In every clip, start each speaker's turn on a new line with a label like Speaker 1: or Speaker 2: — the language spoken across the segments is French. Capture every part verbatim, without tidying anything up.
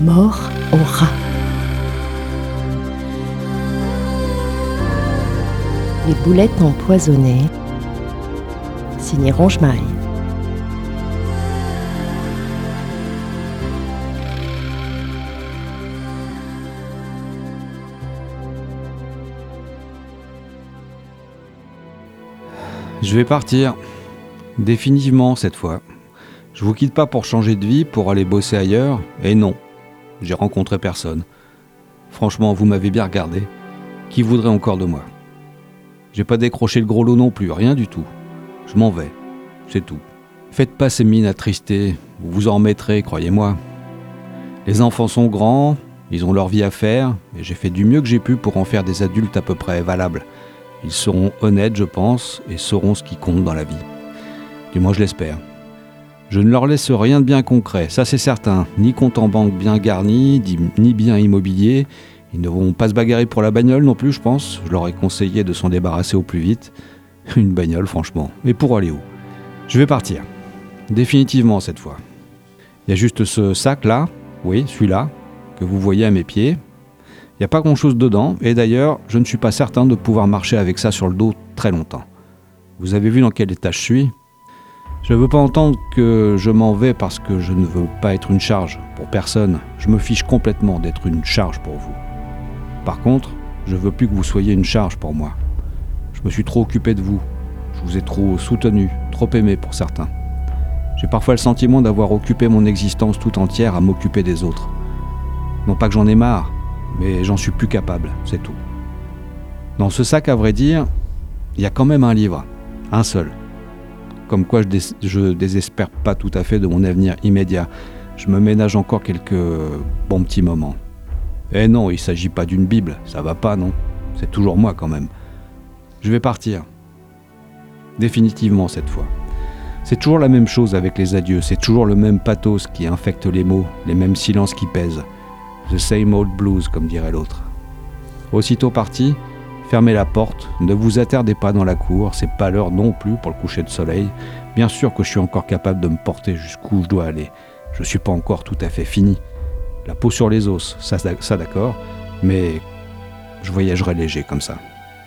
Speaker 1: Mort au rat. Les boulettes empoisonnées, signé Ronge-Maille.
Speaker 2: Je vais partir, définitivement cette fois. Je vous quitte pas pour changer de vie, pour aller bosser ailleurs, et non, j'ai rencontré personne. Franchement, vous m'avez bien regardé. Qui voudrait encore de moi ? J'ai pas décroché le gros lot non plus, rien du tout. Je m'en vais, c'est tout. Faites pas ces mines attristées, vous vous en remettrez, croyez-moi. Les enfants sont grands, ils ont leur vie à faire, et j'ai fait du mieux que j'ai pu pour en faire des adultes à peu près valables. Ils seront honnêtes, je pense, et sauront ce qui compte dans la vie. Du moins, je l'espère. Je ne leur laisse rien de bien concret, ça c'est certain. Ni compte en banque bien garni, ni bien immobilier. Ils ne vont pas se bagarrer pour la bagnole non plus, je pense. Je leur ai conseillé de s'en débarrasser au plus vite. Une bagnole, franchement. Et pour aller où ? Je vais partir. Définitivement, cette fois. Il y a juste ce sac-là, oui, celui-là, que vous voyez à mes pieds. Il n'y a pas grand-chose dedans, et d'ailleurs, je ne suis pas certain de pouvoir marcher avec ça sur le dos très longtemps. Vous avez vu dans quel état je suis ? Je ne veux pas entendre que je m'en vais parce que je ne veux pas être une charge pour personne. Je me fiche complètement d'être une charge pour vous. Par contre, je veux plus que vous soyez une charge pour moi. Je me suis trop occupé de vous. Je vous ai trop soutenu, trop aimé pour certains. J'ai parfois le sentiment d'avoir occupé mon existence tout entière à m'occuper des autres. Non pas que j'en ai marre, mais j'en suis plus capable, c'est tout. Dans ce sac, à vrai dire, il y a quand même un livre, un seul. Comme quoi je, dés- je désespère pas tout à fait de mon avenir immédiat. Je me ménage encore quelques bons petits moments. Eh non, il s'agit pas d'une Bible, ça va pas, non. C'est toujours moi quand même. Je vais partir. Définitivement cette fois. C'est toujours la même chose avec les adieux, c'est toujours le même pathos qui infecte les mots, les mêmes silences qui pèsent. The same old blues, comme dirait l'autre. Aussitôt parti, fermez la porte, ne vous attardez pas dans la cour, c'est pas l'heure non plus pour le coucher de soleil. Bien sûr que je suis encore capable de me porter jusqu'où je dois aller. Je suis pas encore tout à fait fini. La peau sur les os, ça, ça d'accord, mais je voyagerai léger comme ça.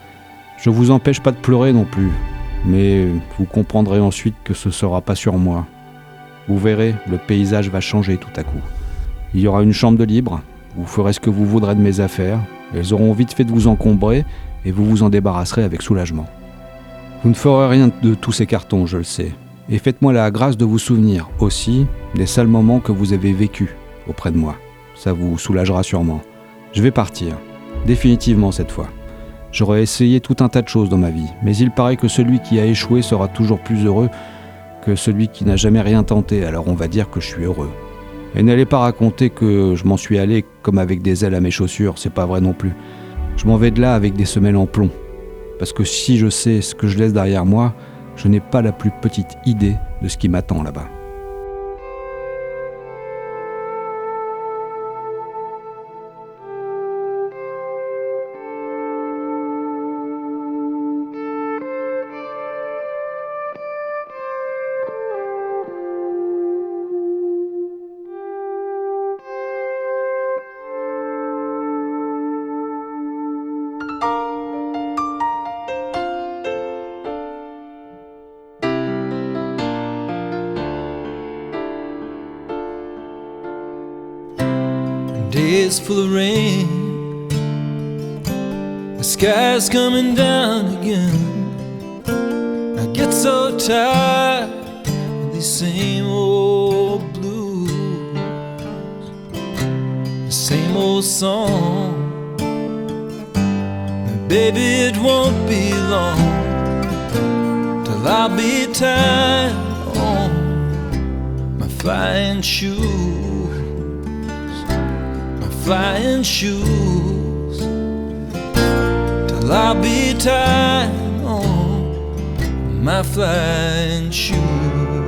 Speaker 2: Je vous empêche pas de pleurer non plus, mais vous comprendrez ensuite que ce sera pas sur moi. Vous verrez, le paysage va changer tout à coup. Il y aura une chambre de libre, vous ferez ce que vous voudrez de mes affaires, elles auront vite fait de vous encombrer et vous vous en débarrasserez avec soulagement. Vous ne ferez rien de tous ces cartons, je le sais, et faites-moi la grâce de vous souvenir aussi des sales moments que vous avez vécus auprès de moi. Ça vous soulagera sûrement. Je vais partir, définitivement cette fois. J'aurais essayé tout un tas de choses dans ma vie, mais il paraît que celui qui a échoué sera toujours plus heureux que celui qui n'a jamais rien tenté, alors on va dire que je suis heureux. Et n'allez pas raconter que je m'en suis allé comme avec des ailes à mes chaussures, c'est pas vrai non plus. Je m'en vais de là avec des semelles en plomb. Parce que si je sais ce que je laisse derrière moi, je n'ai pas la plus petite idée de ce qui m'attend là-bas.
Speaker 3: Days full of rain, the sky's coming down again. I get so tired of these same old blues, the same old song. And baby, it won't be long till I'll be tied on my flying shoes. Flying shoes, till I'll be tied on my flying shoes.